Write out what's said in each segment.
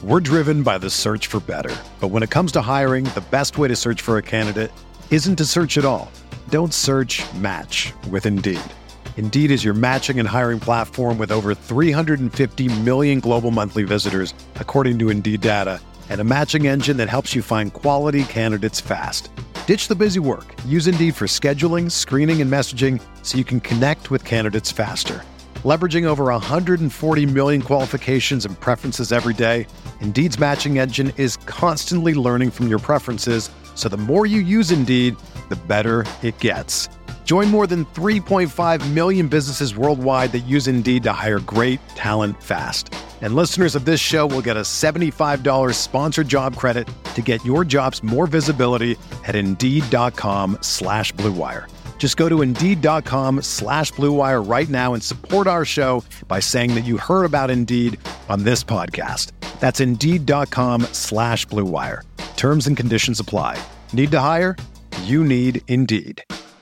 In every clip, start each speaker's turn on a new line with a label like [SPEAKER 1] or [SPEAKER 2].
[SPEAKER 1] We're driven by the search for better. But when it comes to hiring, the best way to search for a candidate isn't to search at all. Don't search, match with Indeed. Indeed is your matching and hiring platform with over 350 million global monthly visitors, according to Indeed data, and a matching engine that helps you find quality candidates fast. Ditch the busy work. Use Indeed for scheduling, screening, and messaging so you can connect with candidates faster. Leveraging over 140 million qualifications and preferences every day, Indeed's matching engine is constantly learning from your preferences, so the more you use Indeed, the better it gets. Join more than 3.5 million businesses worldwide that use Indeed to hire great talent fast. And listeners of this show will get a $75 sponsored job credit to get your jobs more visibility at Indeed.com/Blue Wire. Just go to Indeed.com/Blue Wire right now and support our show by saying that you heard about Indeed on this podcast. That's Indeed.com/Blue Wire. Terms and conditions apply. Need to hire? You need Indeed.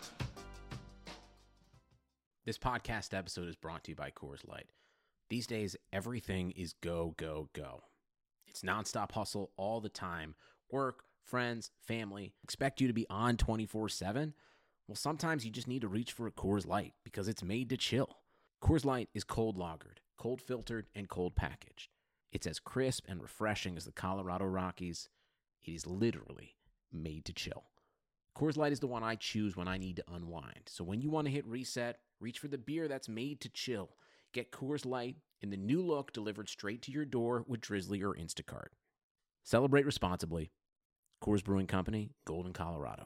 [SPEAKER 2] This podcast episode is brought to you by Coors Light. These days, everything is go, go, go. It's nonstop hustle all the time. Work, friends, family, expect you to be on 24/7. Well, sometimes you just need to reach for a Coors Light because it's made to chill. Coors Light is cold lagered, cold filtered, and cold packaged. It's as crisp and refreshing as the Colorado Rockies. It is literally made to chill. Coors Light is the one I choose when I need to unwind. So when you want to hit reset, reach for the beer that's made to chill. Get Coors Light in the new look delivered straight to your door with Drizzly or Instacart. Celebrate responsibly. Coors Brewing Company, Golden, Colorado.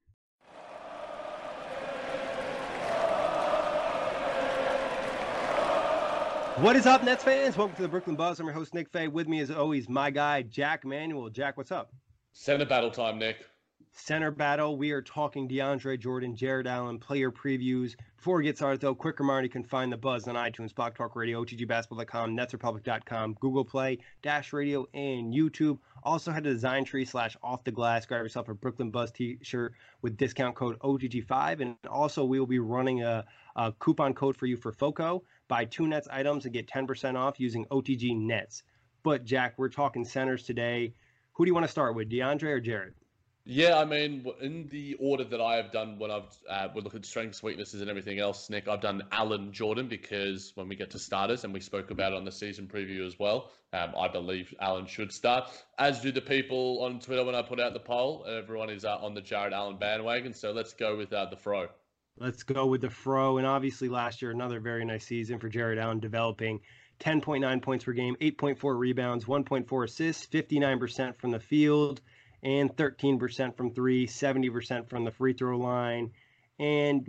[SPEAKER 3] What is up, Nets fans? Welcome to the Brooklyn Buzz. I'm your host, Nick Fay. With me, as always, my guy, Jack Manuel. Jack, what's up?
[SPEAKER 4] Center battle time, Nick.
[SPEAKER 3] Center battle. We are talking DeAndre Jordan, Jared Allen, player previews. Before we get started, though, quick reminder, you can find the Buzz on iTunes, Block Talk Radio, OTGBasketball.com, NetsRepublic.com, Google Play, Dash Radio, and YouTube. Also head to Design/Off the Glass. Grab yourself a Brooklyn Buzz t-shirt with discount code OTG5. And also, we will be running a coupon code for you for FOCO. Buy 2 Nets items and get 10% off using OTG Nets. But, Jack, we're talking centers today. Who do you want to start with, DeAndre or Jared?
[SPEAKER 4] Yeah, I mean, in the order that I have done when I've we look at strengths, weaknesses, and everything else, Nick, I've done Allen Jordan because when we get to starters, and we spoke about it on the season preview as well, I believe Allen should start, as do the people on Twitter when I put out the poll. Everyone is on the Jared Allen bandwagon, so let's go with the Fro.
[SPEAKER 3] Let's go with the Fro, and obviously last year, another very nice season for Jared Allen, developing 10.9 points per game, 8.4 rebounds, 1.4 assists, 59% from the field, and 13% from three, 70% from the free throw line, and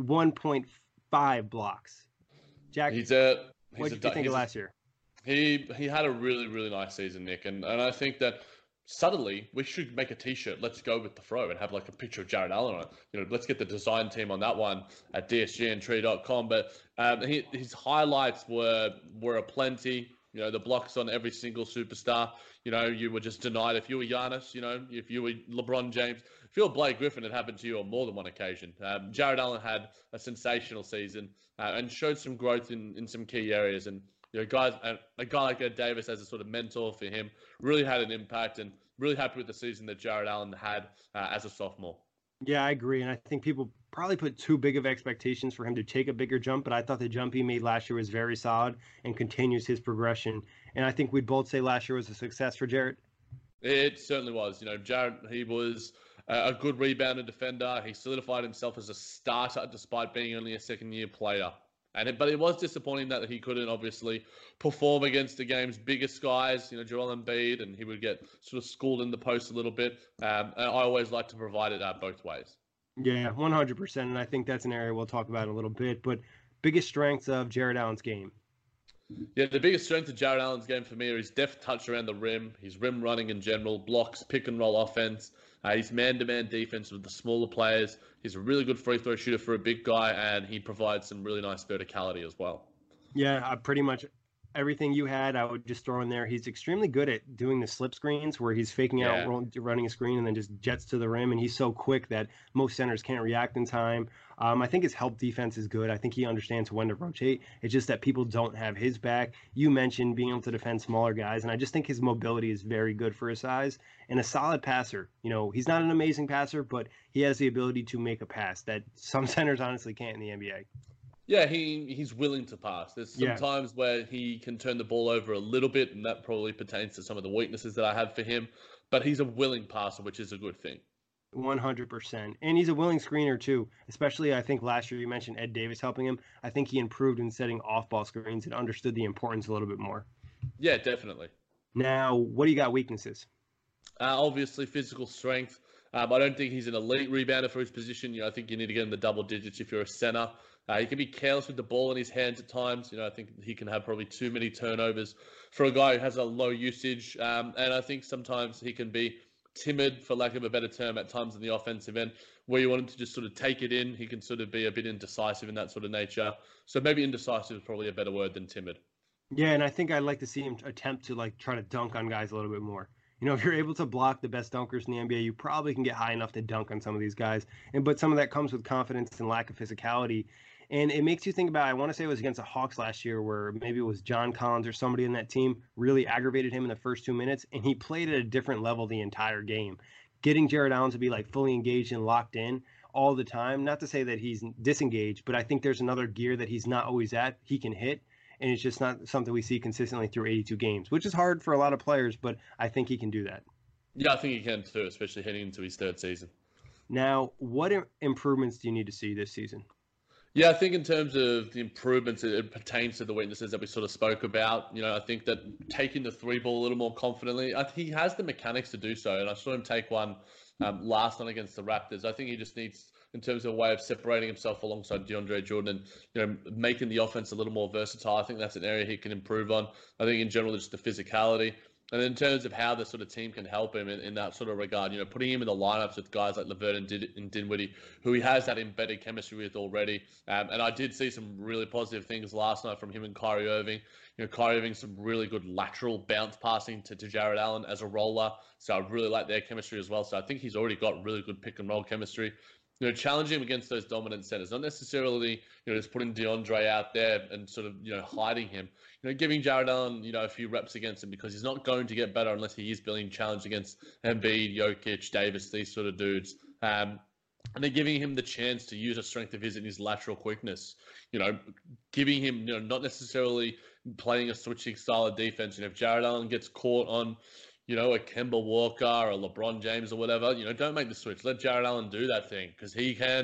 [SPEAKER 3] 1.5 blocks. Jack, what did you think of last year?
[SPEAKER 4] He had a really, really nice season, Nick, and I think that suddenly we should make a t-shirt, let's go with the Fro, and have like a picture of Jared Allen on it. You know, let's get the design team on that one at dsgandtree.com. But his highlights were aplenty. You know, the blocks on every single superstar. You know, you were just denied. If you were Giannis, you know, if you were LeBron James, if you were Blake Griffin, it happened to you on more than one occasion. Jared Allen had a sensational season and showed some growth in some key areas. And, you know, guys, a guy like Ed Davis as a sort of mentor for him really had an impact, and really happy with the season that Jared Allen had as a sophomore.
[SPEAKER 3] Yeah, I agree. And I think people probably put too big of expectations for him to take a bigger jump, but I thought the jump he made last year was very solid and continues his progression. And I think we'd both say last year was a success for Jared.
[SPEAKER 4] It certainly was. You know, Jared, he was a good rebounder defender. He solidified himself as a starter despite being only a second-year player. But it was disappointing that he couldn't obviously perform against the game's biggest guys, you know, Joel Embiid, and he would get sort of schooled in the post a little bit. And I always like to provide it both ways.
[SPEAKER 3] Yeah, 100%. And I think that's an area we'll talk about in a little bit. But biggest strengths of Jared Allen's game?
[SPEAKER 4] Yeah, the biggest strength of Jared Allen's game for me are his deft touch around the rim, his rim running in general, blocks, pick and roll offense, his man-to-man defense with the smaller players. He's a really good free throw shooter for a big guy, and he provides some really nice verticality as well.
[SPEAKER 3] Yeah, I pretty much everything you had, I would just throw in there. He's extremely good at doing the slip screens where he's faking out running a screen and then just jets to the rim. And he's so quick that most centers can't react in time. I think his help defense is good. I think he understands when to rotate. It's just that people don't have his back. You mentioned being able to defend smaller guys, and I just think his mobility is very good for his size and a solid passer. He's not an amazing passer, but he has the ability to make a pass that some centers honestly can't in the NBA.
[SPEAKER 4] Yeah, he's willing to pass. There's some times where he can turn the ball over a little bit, and that probably pertains to some of the weaknesses that I have for him. But he's a willing passer, which is a good thing.
[SPEAKER 3] 100%. And he's a willing screener too, especially I think last year you mentioned Ed Davis helping him. I think he improved in setting off-ball screens and understood the importance a little bit more.
[SPEAKER 4] Yeah, definitely.
[SPEAKER 3] Now, what do you got weaknesses?
[SPEAKER 4] Obviously, physical strength. I don't think he's an elite rebounder for his position. I think you need to get in the double digits if you're a center. He can be careless with the ball in his hands at times. I think he can have probably too many turnovers for a guy who has a low usage. And I think sometimes he can be timid, for lack of a better term, at times in the offensive end, where you want him to just sort of take it in. He can sort of be a bit indecisive in that sort of nature. So maybe indecisive is probably a better word than timid.
[SPEAKER 3] Yeah, and I think I'd like to see him attempt to try to dunk on guys a little bit more. If you're able to block the best dunkers in the NBA, you probably can get high enough to dunk on some of these guys. But some of that comes with confidence and lack of physicality. And it makes you think about, I want to say it was against the Hawks last year where maybe it was John Collins or somebody in that team really aggravated him in the first 2 minutes, and he played at a different level the entire game. Getting Jarrett Allen to be fully engaged and locked in all the time, not to say that he's disengaged, but I think there's another gear that he's not always at. He can hit, and it's just not something we see consistently through 82 games, which is hard for a lot of players, but I think he can do that.
[SPEAKER 4] Yeah, I think he can too, especially heading into his third season.
[SPEAKER 3] Now, what improvements do you need to see this season?
[SPEAKER 4] Yeah, I think in terms of the improvements, it pertains to the weaknesses that we sort of spoke about. I think that taking the three ball a little more confidently, he has the mechanics to do so. And I saw him take one last night against the Raptors. I think he just needs, in terms of a way of separating himself alongside DeAndre Jordan and, making the offense a little more versatile. I think that's an area he can improve on. I think in general, just the physicality. And in terms of how the sort of team can help him in that sort of regard, putting him in the lineups with guys like LeVert and Dinwiddie, who he has that embedded chemistry with already. And I did see some really positive things last night from him and Kyrie Irving. Kyrie Irving, some really good lateral bounce passing to Jarrett Allen as a roller. So I really like their chemistry as well. So I think he's already got really good pick and roll chemistry. Challenging him against those dominant centers, not necessarily, just putting DeAndre out there and sort of, hiding him, giving Jarrett Allen, a few reps against him, because he's not going to get better unless he is being challenged against Embiid, Jokic, Davis, these sort of dudes. And they're giving him the chance to use a strength of his in his lateral quickness, giving him, not necessarily playing a switching style of defense. If Jarrett Allen gets caught on, a Kemba Walker or a LeBron James or whatever, don't make the switch. Let Jarrett Allen do that thing, because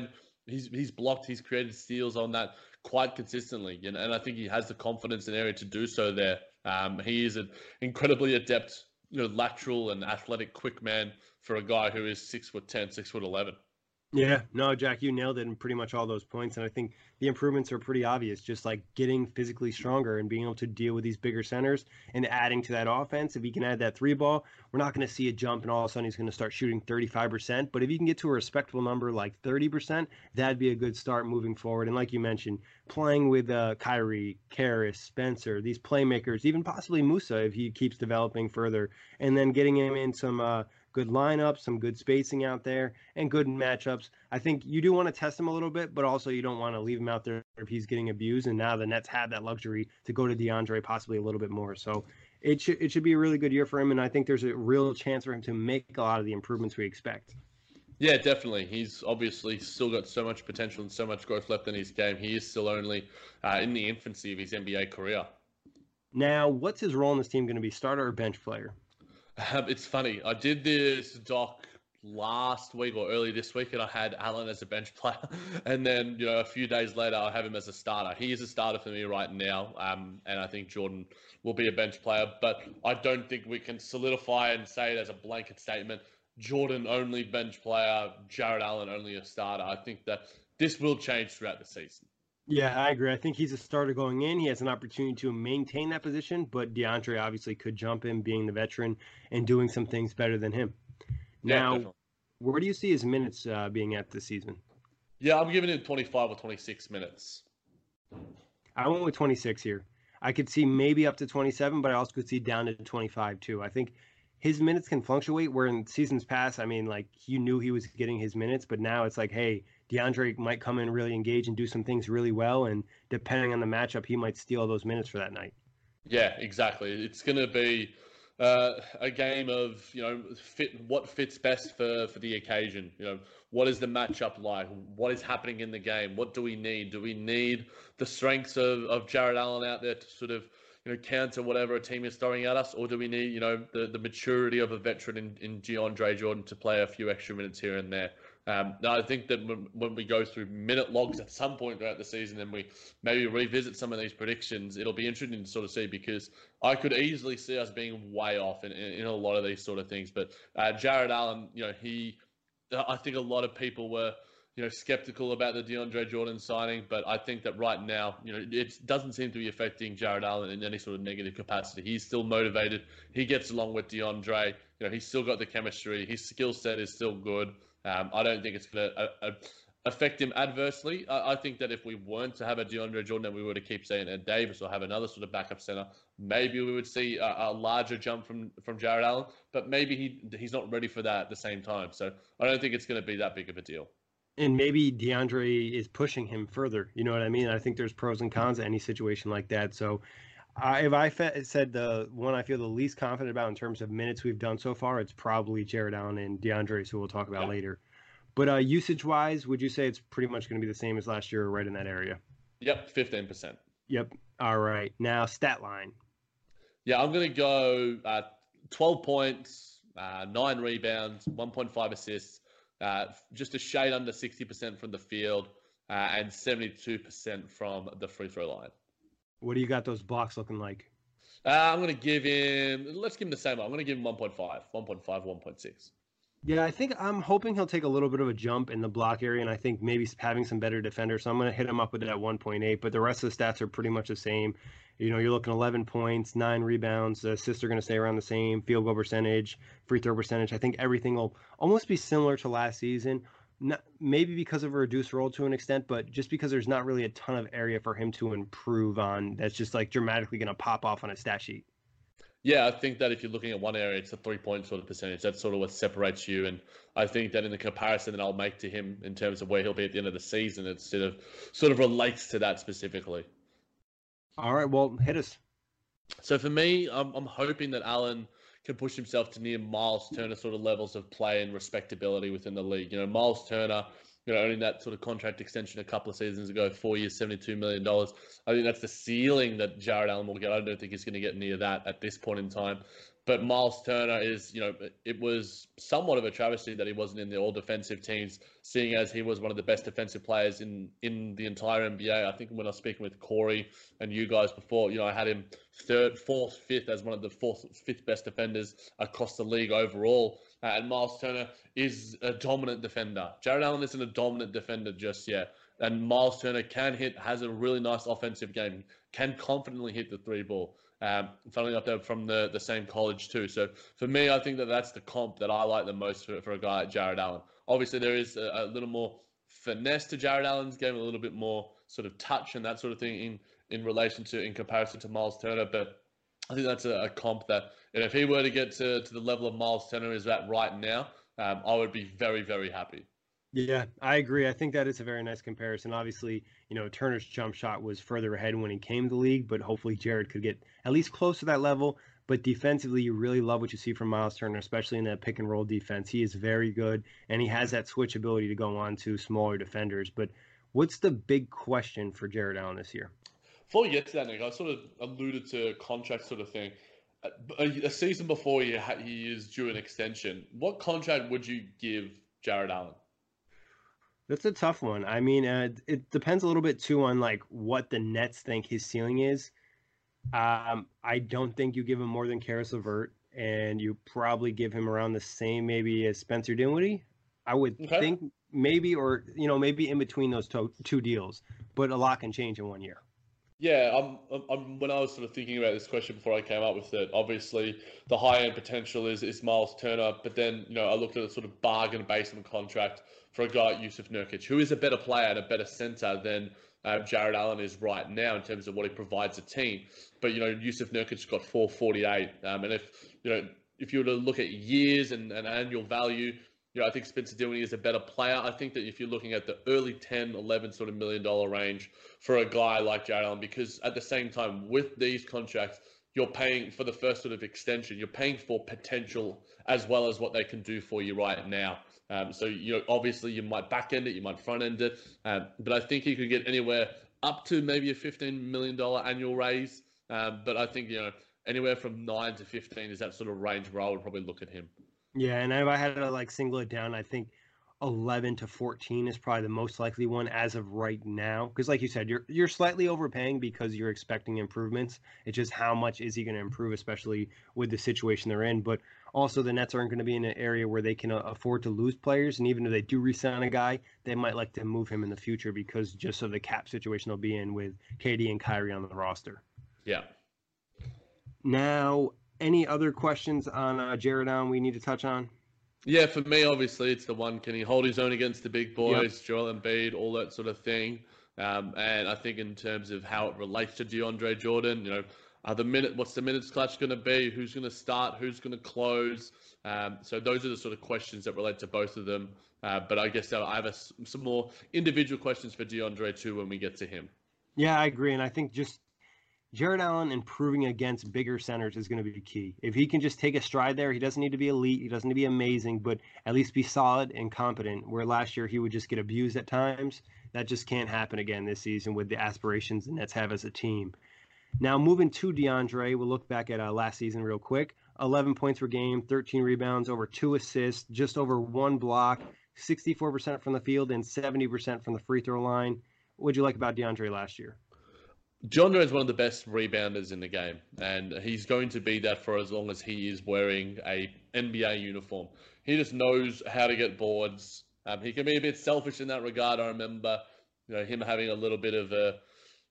[SPEAKER 4] he's blocked, he's created steals on that quite consistently. And I think he has the confidence and area to do so there. He is an incredibly adept, lateral and athletic quick man for a guy who is 6'10", 6'11".
[SPEAKER 3] Yeah, no, Jack, you nailed it in pretty much all those points. And I think the improvements are pretty obvious, just getting physically stronger and being able to deal with these bigger centers and adding to that offense. If he can add that three ball, we're not going to see a jump and all of a sudden he's going to start shooting 35%. But if you can get to a respectable number like 30%, that'd be a good start moving forward. And like you mentioned, playing with Kyrie, Karras, Spencer, these playmakers, even possibly Musa if he keeps developing further, and then getting him in some good lineups, some good spacing out there, and good matchups. I think you do want to test him a little bit, but also you don't want to leave him out there if he's getting abused. And now the Nets have that luxury to go to DeAndre possibly a little bit more. So it should be a really good year for him, and I think there's a real chance for him to make a lot of the improvements we expect.
[SPEAKER 4] Yeah, definitely. He's obviously still got so much potential and so much growth left in his game. He is still only in the infancy of his NBA career.
[SPEAKER 3] Now, what's his role in this team going to be, starter or bench player?
[SPEAKER 4] It's funny. I did this doc last week or early this week, and I had Allen as a bench player. And then, a few days later, I have him as a starter. He is a starter for me right now, and I think Jordan will be a bench player. But I don't think we can solidify and say it as a blanket statement. Jordan only bench player, Jarrett Allen only a starter. I think that this will change throughout the season.
[SPEAKER 3] Yeah, I agree. I think he's a starter going in. He has an opportunity to maintain that position, but DeAndre obviously could jump in, being the veteran and doing some things better than him. Now,
[SPEAKER 4] definitely.
[SPEAKER 3] Where do you see his minutes being at this season?
[SPEAKER 4] Yeah, I'm giving him 25 or 26 minutes.
[SPEAKER 3] I went with 26 here. I could see maybe up to 27, but I also could see down to 25 too. I think his minutes can fluctuate where in seasons past, I mean, like you knew he was getting his minutes, but now it's like, hey, DeAndre might come in really engage and do some things really well. And depending on the matchup, he might steal those minutes for that night.
[SPEAKER 4] Yeah, exactly. It's going to be a game of, what fits best for the occasion. What is the matchup like? What is happening in the game? What do we need? Do we need the strengths of Jared Allen out there to sort of, counter whatever a team is throwing at us? Or do we need, the maturity of a veteran in DeAndre Jordan to play a few extra minutes here and there? I think that when we go through minute logs at some point throughout the season and we maybe revisit some of these predictions, it'll be interesting to sort of see, because I could easily see us being way off in a lot of these sort of things. But Jared Allen, I think a lot of people were, skeptical about the DeAndre Jordan signing, but I think that right now, it doesn't seem to be affecting Jared Allen in any sort of negative capacity. He's still motivated. He gets along with DeAndre. He's still got the chemistry. His skill set is still good. I don't think it's going to affect him adversely. I think that if we weren't to have a DeAndre Jordan and we were to keep saying Ed Davis or have another sort of backup center, maybe we would see a larger jump from Jared Allen, but maybe he's not ready for that at the same time. So I don't think it's going to be that big of a deal.
[SPEAKER 3] And maybe DeAndre is pushing him further. You know what I mean? I think there's pros and cons to any situation like that. So if I said the one I feel the least confident about in terms of minutes we've done so far, it's probably Jared Allen and DeAndre, who we'll talk about later. But usage-wise, would you say it's pretty much going to be the same as last year, right in that area?
[SPEAKER 4] Yep, 15%.
[SPEAKER 3] Yep. All right. Now, stat line.
[SPEAKER 4] Yeah, I'm going to go 12 points, 9 rebounds, 1.5 assists, just a shade under 60% from the field, and 72% from the free throw line.
[SPEAKER 3] What do you got those blocks looking like?
[SPEAKER 4] I'm going to give him, let's give him the same. I'm going to give him 1.5, 1.6.
[SPEAKER 3] Yeah, I'm hoping he'll take a little bit of a jump in the block area, and I think maybe having some better defenders. So I'm going to hit him up with that 1.8, but the rest of the stats are pretty much the same. You're looking 11 points, 9 rebounds. The assists are going to stay around the same. Field goal percentage, free throw percentage. I think everything will almost be similar to last season. Not, maybe because of a reduced role to an extent, but just because there's not really a ton of area for him to improve on that's just like dramatically going to pop off on a stat sheet.
[SPEAKER 4] Yeah, I think that if you're looking at one area, it's a 3-point sort of percentage. That's sort of what separates you. And I think that in the comparison that I'll make to him in terms of where he'll be at the end of the season, it sort of relates to that specifically.
[SPEAKER 3] All right, well, hit us.
[SPEAKER 4] So for me, I'm hoping that Allen can push himself to near Miles Turner sort of levels of play and respectability within the league. Miles Turner, earning that sort of contract extension a couple of seasons ago, 4 years, $72 million. I think that's the ceiling that Jared Allen will get. I don't think he's going to get near that at this point in time. But Miles Turner is, it was somewhat of a travesty that he wasn't in the all-defensive teams, seeing as he was one of the best defensive players in the entire NBA. I think when I was speaking with Corey and you guys before, I had him third, fourth, fifth as one of the fifth best defenders across the league overall. And Miles Turner is a dominant defender. Jared Allen isn't a dominant defender just yet. And Miles Turner has a really nice offensive game, can confidently hit the three ball. Funnily enough, they're from the same college too. So for me, I think that's the comp that I like the most for a guy like Jared Allen. Obviously, there is a little more finesse to Jared Allen's game, a little bit more sort of touch and that sort of thing in comparison to Miles Turner. But I think that's a comp that, if he were to get to the level of Miles Turner is at right now, I would be very, very happy.
[SPEAKER 3] Yeah, I agree. I think that is a very nice comparison. Obviously, Turner's jump shot was further ahead when he came to the league, but hopefully Jared could get at least close to that level. But defensively, you really love what you see from Miles Turner, especially in that pick and roll defense. He is very good, and he has that switch ability to go on to smaller defenders. But what's the big question for Jared Allen this year?
[SPEAKER 4] Before we get to that, Nick, I sort of alluded to contract sort of thing. A season before he is due an extension, what contract would you give Jared Allen?
[SPEAKER 3] That's a tough one. I mean, it depends a little bit too on like what the Nets think his ceiling is. I don't think you give him more than Karis LeVert, and you probably give him around the same maybe as Spencer Dinwiddie. I would think maybe, or maybe in between those two deals, but a lot can change in 1 year.
[SPEAKER 4] Yeah, when I was sort of thinking about this question before I came up with it, obviously the high end potential is Miles Turner, but then I looked at a sort of bargain basement contract for a guy like Jusuf Nurkic, who is a better player and a better center than Jared Allen is right now in terms of what he provides a team. But, Yusuf Nurkic got 448. And if you were to look at years and annual value, I think Spencer Dinwiddie is a better player. I think that if you're looking at the early 10, 11 sort of $1 million range for a guy like Jared Allen, because at the same time with these contracts, you're paying for the first sort of extension. You're paying for potential as well as what they can do for you right now. So, obviously you might back end it, you might front end it. But I think he could get anywhere up to maybe a $15 million annual raise. But I think, anywhere from 9 to 15 is that sort of range where I would probably look at him.
[SPEAKER 3] Yeah, and if I had to single it down, I think 11 to 14 is probably the most likely one as of right now. Because like you said, you're slightly overpaying because you're expecting improvements. It's just how much is he going to improve, especially with the situation they're in. But also the Nets aren't going to be in an area where they can afford to lose players. And even if they do re-sign a guy, they might like to move him in the future because just of the cap situation they'll be in with KD and Kyrie on the roster.
[SPEAKER 4] Yeah.
[SPEAKER 3] Now, any other questions on Jared Allen we need to touch on?
[SPEAKER 4] Yeah, for me, obviously, it's the one, can he hold his own against the big boys, yep. Joel Embiid, all that sort of thing. And I think in terms of how it relates to DeAndre Jordan, what's the minutes clutch going to be? Who's going to start? Who's going to close? So those are the sort of questions that relate to both of them. But I guess I have some more individual questions for DeAndre too when we get to him.
[SPEAKER 3] Yeah, I agree. And I think just Jared Allen improving against bigger centers is going to be key. If he can just take a stride there, he doesn't need to be elite, he doesn't need to be amazing, but at least be solid and competent, where last year he would just get abused at times. That just can't happen again this season with the aspirations the Nets have as a team. Now, moving to DeAndre, we'll look back at last season real quick. 11 points per game, 13 rebounds, over 2 assists, just over 1 block, 64% from the field, and 70% from the free throw line. What did you like about DeAndre last year?
[SPEAKER 4] DeAndre is one of the best rebounders in the game, and he's going to be that for as long as he is wearing a NBA uniform. He just knows how to get boards. He can be a bit selfish in that regard. I remember, him having a little bit of a,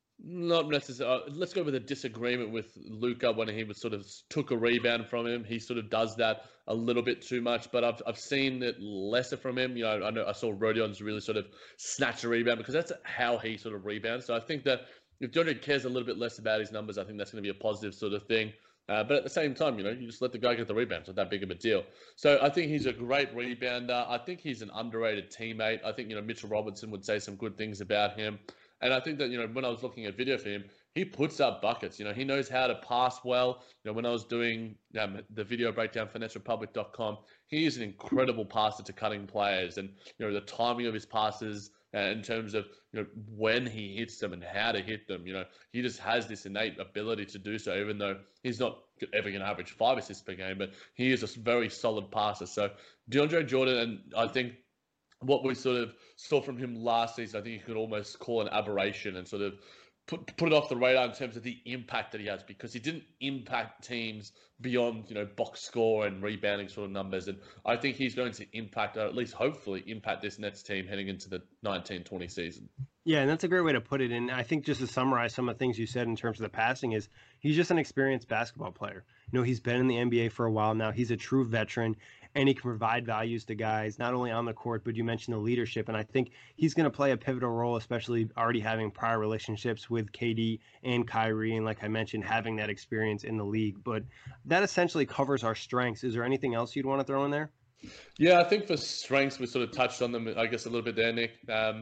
[SPEAKER 4] not necessarily, let's go with a disagreement with Luka when he was sort of took a rebound from him. He sort of does that a little bit too much, but I've seen it lesser from him. I know I saw Rodion's really sort of snatch a rebound because that's how he sort of rebounds. So I think that if DeAndre cares a little bit less about his numbers, I think that's going to be a positive sort of thing. But at the same time, you just let the guy get the rebound. It's not that big of a deal. So I think he's a great rebounder. I think he's an underrated teammate. I think, Mitchell Robinson would say some good things about him. And I think that, when I was looking at video for him, he puts up buckets. He knows how to pass well. When I was doing the video breakdown for NetsRepublic.com, he is an incredible passer to cutting players. And, the timing of his passes, in terms of when he hits them and how to hit them, he just has this innate ability to do so. Even though he's not ever going to average 5 assists per game, but he is a very solid passer. So DeAndre Jordan, and I think what we sort of saw from him last season, I think you could almost call an aberration and sort of put it off the radar in terms of the impact that he has, because he didn't impact teams beyond, box score and rebounding sort of numbers. And I think he's going to impact, or at least hopefully impact, this Nets team heading into the 19-20 season.
[SPEAKER 3] Yeah, and that's a great way to put it. And I think just to summarize some of the things you said in terms of the passing is he's just an experienced basketball player. He's been in the NBA for a while now. He's a true veteran, and he can provide values to guys, not only on the court, but you mentioned the leadership. And I think he's going to play a pivotal role, especially already having prior relationships with KD and Kyrie. And like I mentioned, having that experience in the league. But that essentially covers our strengths. Is there anything else you'd want to throw in there?
[SPEAKER 4] Yeah, I think for strengths, we sort of touched on them, I guess, a little bit there, Nick.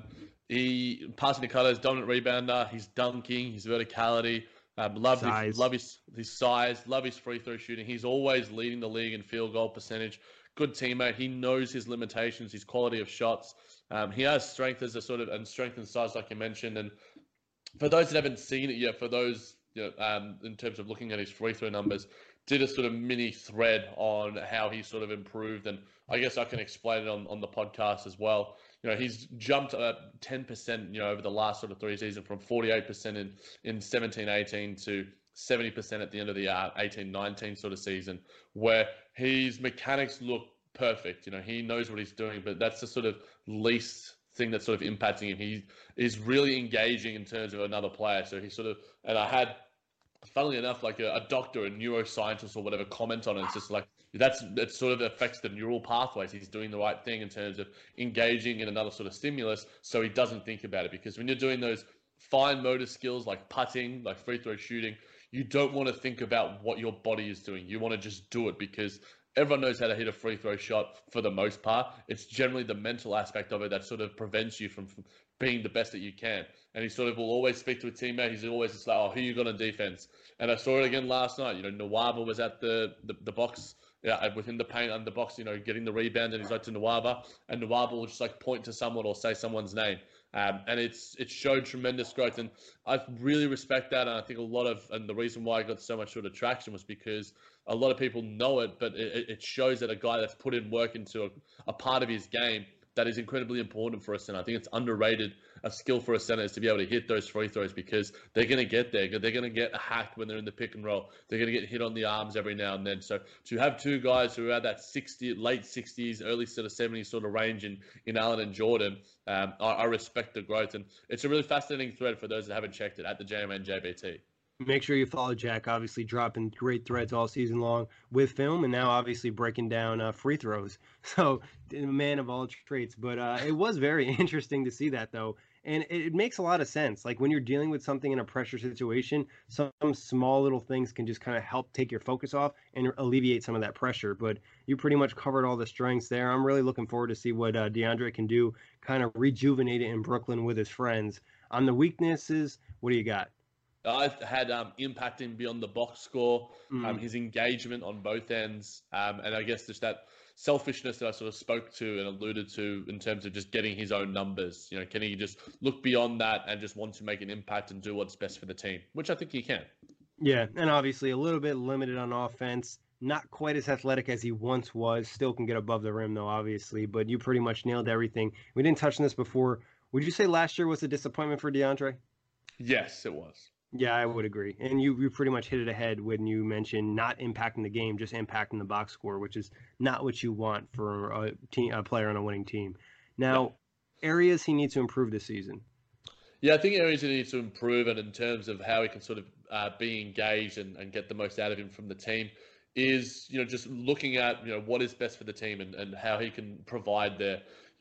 [SPEAKER 4] He passing the colors, dominant rebounder. He's dunking, his verticality. Love his size, love his free throw shooting. He's always leading the league in field goal percentage. Good teammate. He knows his limitations, his quality of shots. He has strength as strength and size, like you mentioned. And for those that haven't seen it yet, for those in terms of looking at his free throw numbers, did a sort of mini thread on how he sort of improved, and I guess I can explain it on the podcast as well. He's jumped 10%, over the last sort of 3 seasons, from 48% in 17-18 to 70% at the end of the 18-19 sort of season, where his mechanics look perfect. He knows what he's doing, but that's the sort of least thing that's sort of impacting him. He is really engaging in terms of another player. So he sort of, and I had, funnily enough, like a doctor, a neuroscientist or whatever, comment on it. It's just like, that sort of affects the neural pathways. He's doing the right thing in terms of engaging in another sort of stimulus, so he doesn't think about it. Because when you're doing those fine motor skills like putting, like free throw shooting, you don't want to think about what your body is doing. You want to just do it because everyone knows how to hit a free throw shot for the most part. It's generally the mental aspect of it that sort of prevents you from being the best that you can. And he sort of will always speak to a teammate. He's always just like, oh, who you got on defense? And I saw it again last night. Nwaba was at the box, within the paint under the box, getting the rebound, and he's like to Nwaba, and Nwaba will just like point to someone or say someone's name. And it showed tremendous growth, and I really respect that. And I think and the reason why I got so much sort of traction was because a lot of people know it, but it shows that a guy that's put in work into a part of his game that is incredibly important for a center. I think it's underrated. A skill for a center is to be able to hit those free throws because they're going to get there. They're going to get hacked when they're in the pick and roll. They're going to get hit on the arms every now and then. So to have two guys who are at that late 60s, early sort of 70s sort of range in Allen and Jordan, I respect the growth. And it's a really fascinating thread for those that haven't checked it at the JMN JBT.
[SPEAKER 3] Make sure you follow Jack, obviously dropping great threads all season long with film, and now obviously breaking down free throws. So, man of all traits. But it was very interesting to see that, though. And it makes a lot of sense. Like when you're dealing with something in a pressure situation, some small little things can just kind of help take your focus off and alleviate some of that pressure. But you pretty much covered all the strengths there. I'm really looking forward to see what DeAndre can do, kind of rejuvenate it in Brooklyn with his friends. On the weaknesses, what do you got?
[SPEAKER 4] I had impacting beyond the box score, his engagement on both ends, and I guess just that selfishness that I sort of spoke to and alluded to in terms of just getting his own numbers. Can he just look beyond that and just want to make an impact and do what's best for the team, which I think he can.
[SPEAKER 3] Yeah, and obviously a little bit limited on offense. Not quite as athletic as he once was. Still can get above the rim, though, obviously. But you pretty much nailed everything. We didn't touch on this before. Would you say last year was a disappointment for DeAndre?
[SPEAKER 4] Yes, it was.
[SPEAKER 3] Yeah, I would agree. And you pretty much hit it ahead when you mentioned not impacting the game, just impacting the box score, which is not what you want for a player on a winning team. Now, areas he needs to improve this season.
[SPEAKER 4] Yeah, I think areas he needs to improve, and in terms of how he can sort of be engaged and get the most out of him from the team, is just looking at what is best for the team and how he can provide their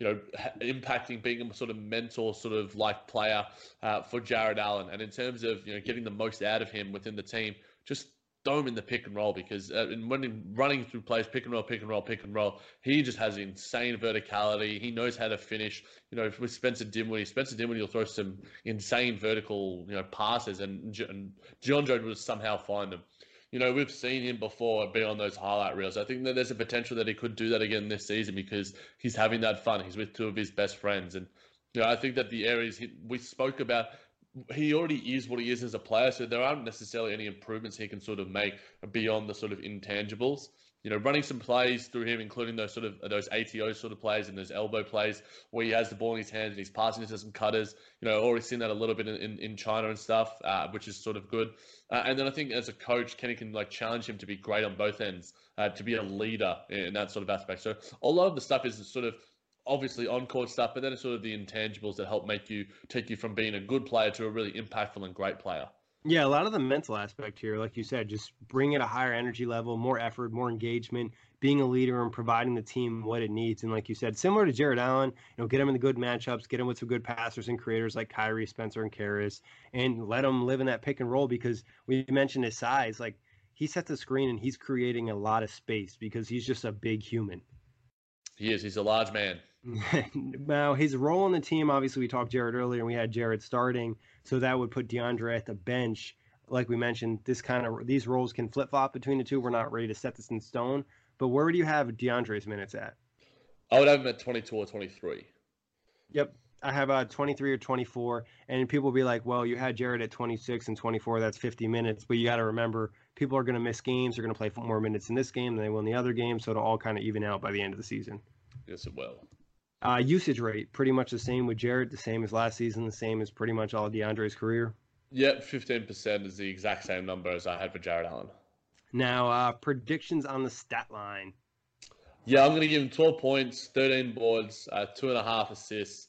[SPEAKER 4] impacting, being a sort of mentor, sort of like player for Jared Allen. And in terms of, getting the most out of him within the team, just throw him in the pick and roll because when running through plays, pick and roll, he just has insane verticality. He knows how to finish. With Spencer Dinwiddie will throw some insane vertical, passes, and DeAndre will somehow find them. We've seen him before be on those highlight reels. I think that there's a potential that he could do that again this season because he's having that fun. He's with two of his best friends. And, I think that the areas we spoke about, he already is what he is as a player. So there aren't necessarily any improvements he can sort of make beyond the sort of intangibles. Running some plays through him, including those ATO sort of plays and those elbow plays where he has the ball in his hands and he's passing it to some cutters. Already seen that a little bit in China and stuff, which is sort of good. And then I think as a coach, Kenny can challenge him to be great on both ends, to be a leader in that sort of aspect. So a lot of the stuff is sort of obviously on-court stuff, but then it's sort of the intangibles that help take you from being a good player to a really impactful and great player.
[SPEAKER 3] Yeah, a lot of the mental aspect here, like you said, just bringing a higher energy level, more effort, more engagement, being a leader and providing the team what it needs. And like you said, similar to Jared Allen, get him in the good matchups, get him with some good passers and creators like Kyrie, Spencer, and Karis, and let him live in that pick and roll because we mentioned his size. Like he sets the screen and he's creating a lot of space because he's just a big human.
[SPEAKER 4] He is. He's a large man.
[SPEAKER 3] Now, his role on the team, obviously, we talked Jared earlier, and we had Jared starting, so that would put DeAndre at the bench. Like we mentioned, these roles can flip-flop between the two. We're not ready to set this in stone, but where would you have DeAndre's minutes at?
[SPEAKER 4] I would have him at 22 or 23.
[SPEAKER 3] Yep, I have 23 or 24, and people will be like, well, you had Jared at 26 and 24, that's 50 minutes, but you got to remember, people are going to miss games. They're going to play more minutes in this game than they will in the other game, so it'll all kind of even out by the end of the season.
[SPEAKER 4] Yes, it will.
[SPEAKER 3] Usage rate, pretty much the same with Jared, the same as last season, the same as pretty much all of DeAndre's career.
[SPEAKER 4] Yep, 15% is the exact same number as I had for Jared Allen.
[SPEAKER 3] Now, predictions on the stat line.
[SPEAKER 4] Yeah, I'm going to give him 12 points, 13 boards, 2.5 assists,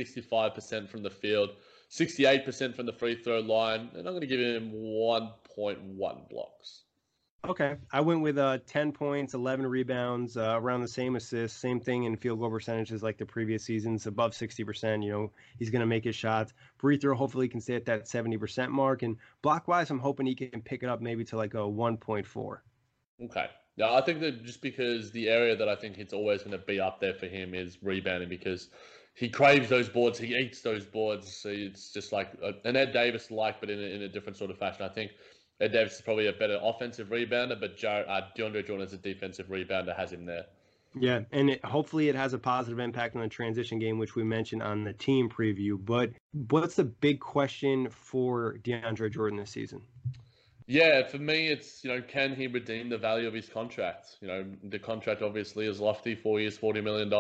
[SPEAKER 4] 65% from the field, 68% from the free throw line, and I'm going to give him 1.1 blocks.
[SPEAKER 3] Okay. I went with 10 points, 11 rebounds, around the same assists, same thing in field goal percentages like the previous seasons, above 60%. He's going to make his shots. Free throw, hopefully, he can stay at that 70% mark. And block-wise, I'm hoping he can pick it up maybe to like a 1.4.
[SPEAKER 4] Okay. Yeah, I think that just because the area that I think it's always going to be up there for him is rebounding, because he craves those boards, he eats those boards. So it's just like an Ed Davis-like, but in a different sort of fashion. I think Ed Davis is probably a better offensive rebounder, but DeAndre Jordan as a defensive rebounder has him there.
[SPEAKER 3] Yeah, and hopefully it has a positive impact on the transition game, which we mentioned on the team preview. But what's the big question for DeAndre Jordan this season?
[SPEAKER 4] Yeah, for me, it's, can he redeem the value of his contract? The contract obviously is lofty, 4 years, $40 million.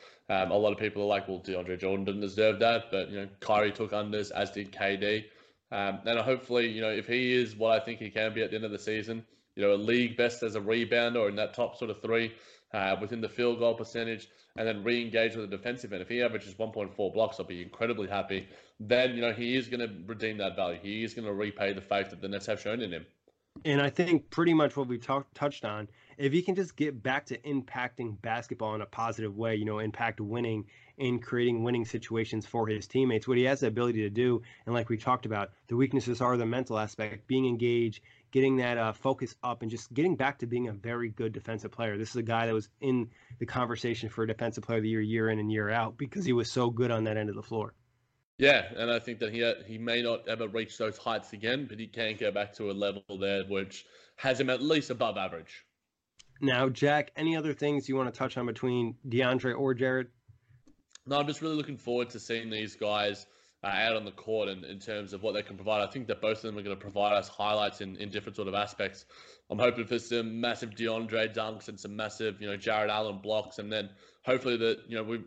[SPEAKER 4] A lot of people are like, well, DeAndre Jordan didn't deserve that, but, Kyrie took unders, as did KD. And hopefully, if he is what I think he can be at the end of the season, a league best as a rebounder or in that top sort of three within the field goal percentage, and then re-engage with the defensive end. If he averages 1.4 blocks, I'll be incredibly happy. Then, he is going to redeem that value. He is going to repay the faith that the Nets have shown in him.
[SPEAKER 3] And I think pretty much what we've touched on, if he can just get back to impacting basketball in a positive way, impact winning and creating winning situations for his teammates, what he has the ability to do, and like we talked about, the weaknesses are the mental aspect, being engaged, getting that focus up, and just getting back to being a very good defensive player. This is a guy that was in the conversation for Defensive Player of the Year, year in and year out, because he was so good on that end of the floor.
[SPEAKER 4] Yeah, and I think that he may not ever reach those heights again, but he can go back to a level there which has him at least above average.
[SPEAKER 3] Now, Jack, any other things you want to touch on between DeAndre or Jared?
[SPEAKER 4] No, I'm just really looking forward to seeing these guys out on the court and in terms of what they can provide. I think that both of them are going to provide us highlights in different sort of aspects. I'm hoping for some massive DeAndre dunks and some massive, Jared Allen blocks, and then hopefully that,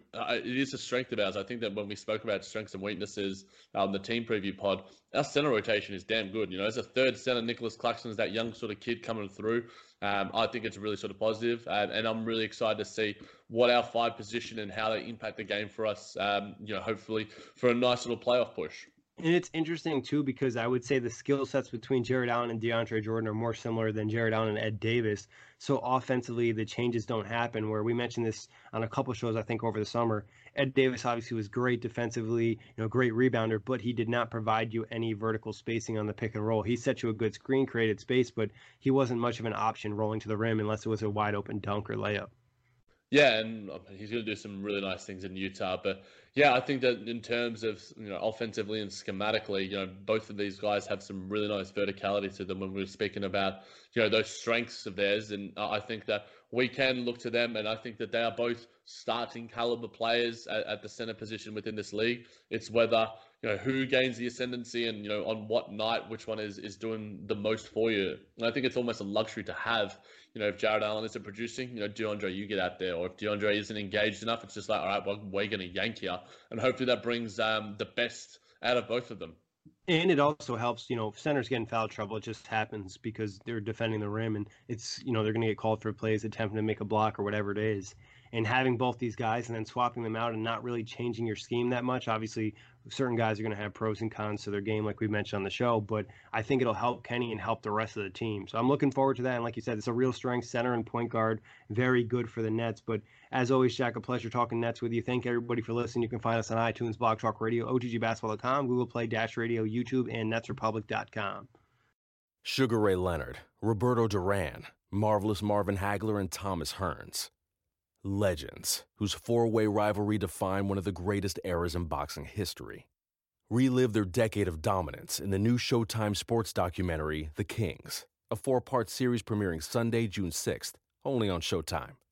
[SPEAKER 4] it is a strength of ours. I think that when we spoke about strengths and weaknesses on the team preview pod, our center rotation is damn good. As a third center, Nicholas Claxton is that young sort of kid coming through. I think it's really sort of positive, and I'm really excited to see what our five position and how they impact the game for us, hopefully for a nice little playoff push.
[SPEAKER 3] And it's interesting, too, because I would say the skill sets between Jared Allen and DeAndre Jordan are more similar than Jared Allen and Ed Davis. So offensively, the changes don't happen, where we mentioned this on a couple shows, I think, over the summer. Ed Davis obviously was great defensively, great rebounder, but he did not provide you any vertical spacing on the pick and roll. He set you a good screen, created space, but he wasn't much of an option rolling to the rim unless it was a wide open dunk or layup.
[SPEAKER 4] Yeah, and he's going to do some really nice things in Utah. But yeah, I think that in terms of, offensively and schematically, both of these guys have some really nice verticality to them when we were speaking about, those strengths of theirs. And I think that we can look to them, and I think that they are both starting caliber players at the center position within this league. It's whether, who gains the ascendancy and, on what night, which one is doing the most for you. And I think it's almost a luxury to have. If Jared Allen isn't producing, DeAndre, you get out there. Or if DeAndre isn't engaged enough, it's just like, all right, well, we're going to yank you. And hopefully that brings the best out of both of them.
[SPEAKER 3] And it also helps, centers get in foul trouble. It just happens because they're defending the rim, and it's, they're going to get called for plays, attempting to make a block or whatever it is. And having both these guys and then swapping them out and not really changing your scheme that much. Obviously, certain guys are going to have pros and cons to their game, like we mentioned on the show, but I think it'll help Kenny and help the rest of the team. So I'm looking forward to that. And like you said, it's a real strength, center and point guard. Very good for the Nets. But as always, Jack, a pleasure talking Nets with you. Thank everybody for listening. You can find us on iTunes, Blog Talk Radio, OTGBasketball.com, Google Play, Dash Radio, YouTube, and NetsRepublic.com.
[SPEAKER 5] Sugar Ray Leonard, Roberto Duran, Marvelous Marvin Hagler, and Thomas Hearns. Legends, whose four-way rivalry defined one of the greatest eras in boxing history. Relive their decade of dominance in the new Showtime sports documentary, The Kings, a 4-part series premiering Sunday, June 6th, only on Showtime.